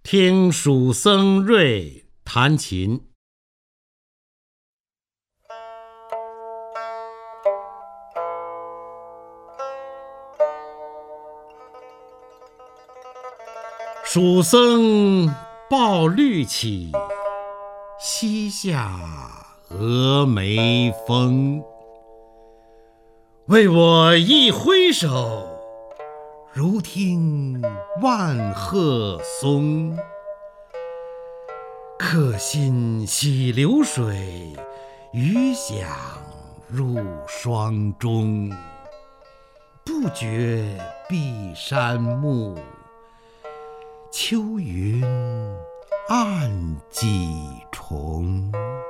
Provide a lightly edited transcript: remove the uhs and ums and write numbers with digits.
听蜀僧瑞弹琴。蜀僧抱绿绮，膝下峨眉峰。为我一挥手，如听万壑松。客心洗流水，余响入霜中。不觉碧山暮，秋云暗几重。